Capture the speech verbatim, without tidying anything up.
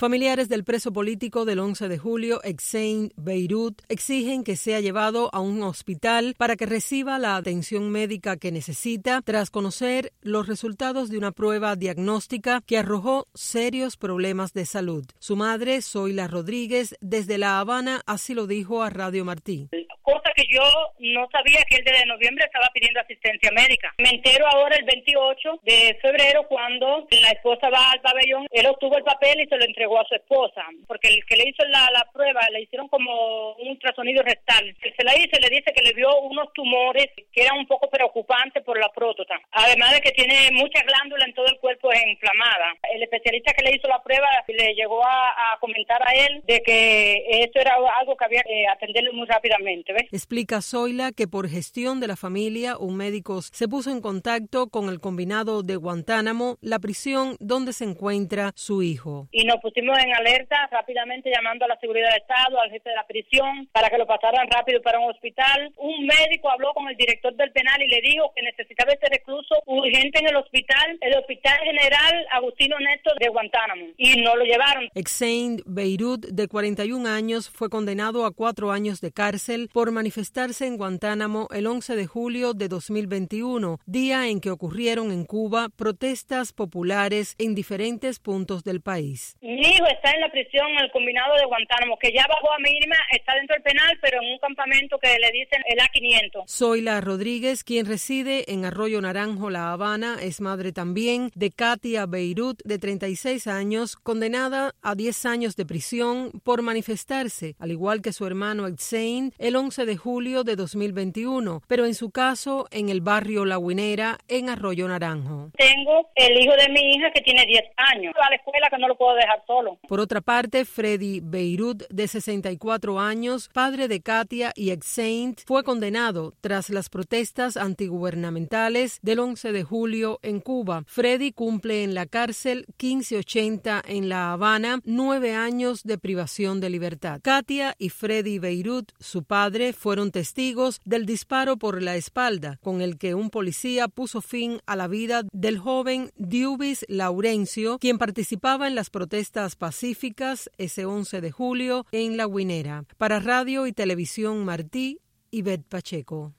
Familiares del preso político del once de julio, Hussein Beirut, exigen que sea llevado a un hospital para que reciba la atención médica que necesita tras conocer los resultados de una prueba diagnóstica que arrojó serios problemas de salud. Su madre, Zoila Rodríguez, desde La Habana, así lo dijo a Radio Martí. Cosa que yo no sabía, que él desde noviembre estaba pidiendo asistencia médica. Me entero ahora el veintiocho de febrero cuando la esposa va al pabellón, él obtuvo el papel y se lo entregó a su esposa, porque el que le hizo la, la prueba le hicieron como un ultrasonido rectal. El que se la hizo le dice que le vio unos tumores que eran un poco preocupantes por la próstata, además de que tiene muchas glándulas en todo el cuerpo inflamadas. El especialista que le hizo la prueba le llegó a, a comentar a él de que esto era algo que había que atenderlo muy rápidamente. ¿Ves? Explica Zoila que por gestión de la familia, un médico se puso en contacto con el combinado de Guantánamo, la prisión donde se encuentra su hijo. Y nos pusimos en alerta rápidamente llamando a la seguridad del Estado, al jefe de la prisión, para que lo pasaran rápido para un hospital. Un médico habló con el director del penal y le dijo que necesitaba este recluso urgente en el hospital, el Hospital General Agustino Neto de Guantánamo, y no lo llevaron. Hussein Beirut, de cuarenta y un años, fue condenado a cuatro años de cárcel por manifestarse en Guantánamo el once de julio de dos mil veintiuno, día en que ocurrieron en Cuba protestas populares en diferentes puntos del país. Mi hijo está en la prisión, en el combinado de Guantánamo, que ya bajó a mínima, está dentro del penal, pero en un campamento que le dicen el A quinientos. Zoila Rodríguez, quien reside en Arroyo Naranjo, La Habana, es madre también de Katia Beirut, de treinta y seis años, condenada a diez años de prisión por manifestarse, al igual que su hermano Hussein, el once de julio de dos mil veintiuno, pero en su caso en el barrio La Guinera, en Arroyo Naranjo. Tengo el hijo de mi hija que tiene diez años, a la escuela que no lo puedo dejar solo. Por otra parte, Freddy Beirut, de sesenta y cuatro años, padre de Katia y Hussein, fue condenado tras las protestas antigubernamentales del once de julio en Cuba. Freddy cumple en la cárcel quince ochenta en La Habana, nueve años de privación de libertad. Katia y Freddy Beirut, su padre, fueron testigos del disparo por la espalda con el que un policía puso fin a la vida del joven Diubis Laurencio, quien participaba en las protestas pacíficas ese once de julio en La Guinera. Para Radio y Televisión Martí, Ivette Pacheco.